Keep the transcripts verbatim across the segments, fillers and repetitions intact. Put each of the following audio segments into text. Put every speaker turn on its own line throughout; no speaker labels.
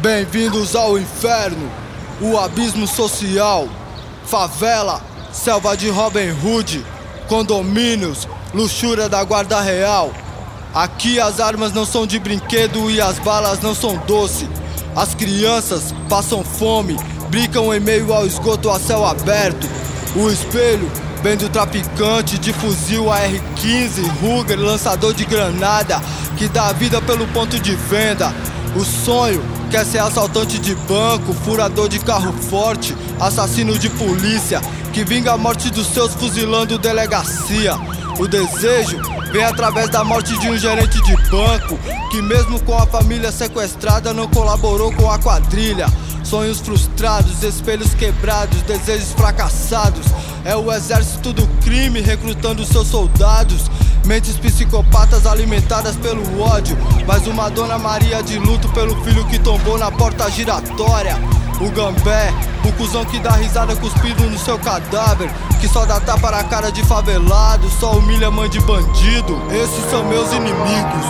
Bem-vindos ao inferno, o abismo social. Favela, selva de Robin Hood, condomínios, luxúria da guarda real. Aqui as armas não são de brinquedo e as balas não são doce. As crianças passam fome, brincam em meio ao esgoto a céu aberto. O espelho vem do traficante de fuzil A R quinze, Ruger, lançador de granada, que dá a vida pelo ponto de venda. O sonho quer ser assaltante de banco, furador de carro forte, assassino de polícia, que vinga a morte dos seus fuzilando delegacia. O desejo vem através da morte de um gerente de banco, que mesmo com a família sequestrada não colaborou com a quadrilha. Sonhos frustrados, espelhos quebrados, desejos fracassados. É o exército do crime recrutando seus soldados. Mentes psicopatas alimentadas pelo ódio, mas uma Dona Maria de luto pelo filho que tombou na porta giratória. O gambé, o cuzão que dá risada cuspido no seu cadáver, que só dá tapa na cara de favelado, só humilha mãe de bandido. Esses são meus inimigos.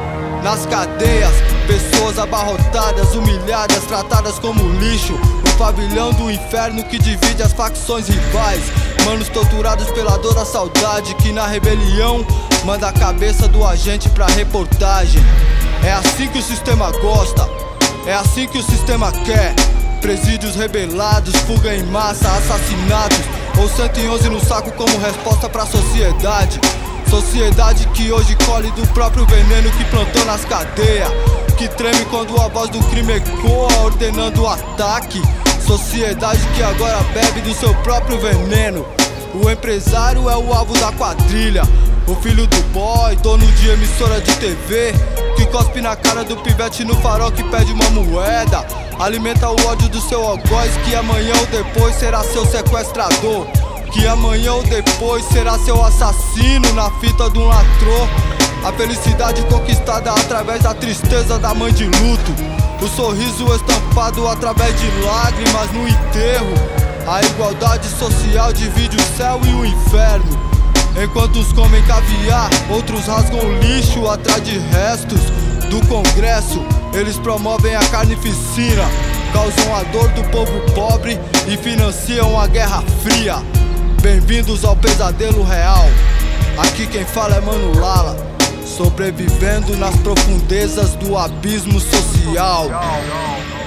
Nas cadeias, pessoas abarrotadas, humilhadas, tratadas como lixo. O pavilhão do inferno que divide as facções rivais. Manos torturados pela dor da saudade, que na rebelião manda a cabeça do agente pra reportagem. É assim que o sistema gosta, é assim que o sistema quer. Presídios rebelados, fuga em massa, assassinatos, ou cento e onze no saco como resposta pra sociedade. Sociedade que hoje colhe do próprio veneno que plantou nas cadeias, que treme quando a voz do crime ecoa ordenando o ataque. Sociedade que agora bebe do seu próprio veneno. O empresário é o alvo da quadrilha, o filho do boy, dono de emissora de T V, que cospe na cara do pivete no farol que pede uma moeda. Alimenta o ódio do seu algoz, que amanhã ou depois será seu sequestrador, que amanhã ou depois será seu assassino na fita de um latrô. A felicidade conquistada através da tristeza da mãe de luto, o sorriso estampado através de lágrimas no enterro. A igualdade social divide o céu e o inferno. Enquanto uns comem caviar, outros rasgam lixo atrás de restos do Congresso. Eles promovem a carnificina, causam a dor do povo pobre e financiam a Guerra Fria. Bem-vindos ao pesadelo real. Aqui quem fala é Mano Lala, sobrevivendo nas profundezas do abismo social.